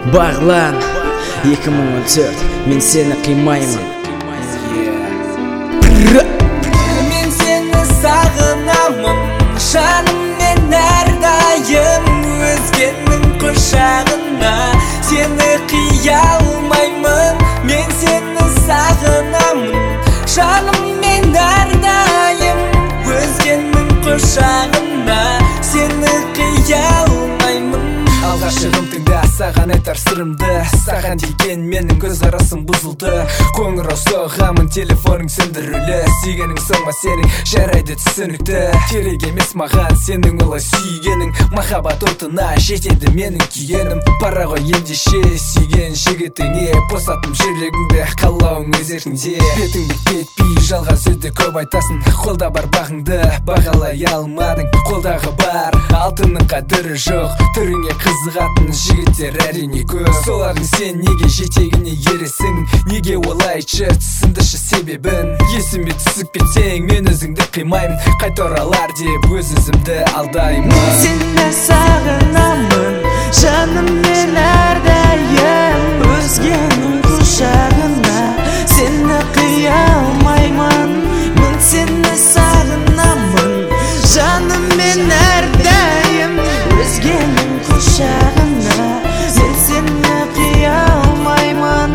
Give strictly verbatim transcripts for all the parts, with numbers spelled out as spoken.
Бағлан екі мың он төрт мен сені қимаймын. Мен сені сағынамын, жаныммен әрдайым. Өзгенің құшағына сені қия алмаймын. Мен сені сағынамын, жаныммен әрдайым. Өзгенің құшағына сені қия алмаймын. Алғашығым тыңда, саған айтар сырымды. Саған деген менің көз қарасым бұзылды. Қоңырау соғамын, телефоның сөндірулі. Сүйгенің соңма сенің жарайды түсінікті. Керек емес маған сенің олай сүйгенің. Махаббат отына жетеді менің күйгенім. Бара ғой ендеше сүйген жігітіңе. Босатым жүрегіңді, қалауың өз еркіңде. Бетіңді кетпей жалған сөзді көп айтасың. Қолда бар бағыңды бағалай алмадың. Қолдағы бар алтынның қадірі жоқ. Түріңе қызығатын жігіттер әрине көп. Солардың сен неге жетегіне ересің? Неге олайчы түсіндіші себебін? Есіме түсіп кетсең мен өзіңді қимаймын. Қайта оралар деп өз өзімді алдаймын. Мен сені сағынамын, жаныммен әрдайым. Өзгенің құшағына сені қия алмаймын. Мен сені сағынамын, жаныммен әрдайым. Өзгенің құшағына мен сені қия алмаймын.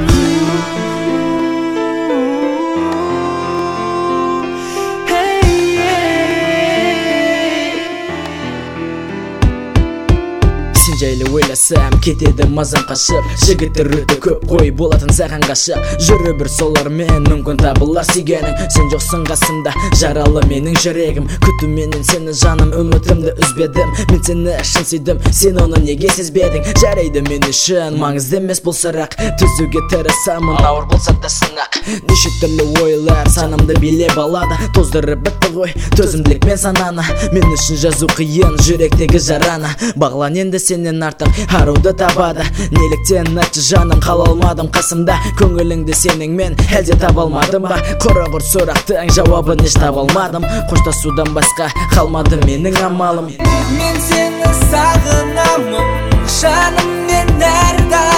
Сен жайлы ойласам кетеді мазам қашып. Жігіттер өте көп қой болатын саған ғашық. Жүрі бір солармен мүмкін табылар сүйгенің. Сен жоқсың қасымда, жаралы менің жүрегім. Күтуменен сені жаным, үмітімді үзбедім. Мен сені шын сүйдім, сен оны неге сезбедің? Жарайды мен үшін маңызды емес бұл сұрақ. Түзуге тырысамын, ауыр болса да сынақ. Неше түрлі ойлар санамды билеп алады. Тоздырып бітті ғой төзімділік мен сананы. Мен үшін жазу қиын жүректегі жараны. Бағлан енді сенен артық аруды табады. Неліктен айтшы жаным, қала алмадым қасымда. Көңіліңді сеніңмен әлде таба алмадым ба? Құрығыр сұрақтың жауабын еш таба алмадым. Қоштасудан басқа қалмады менің амалым. Мен сені сағынамын, жаныммен әрдайым.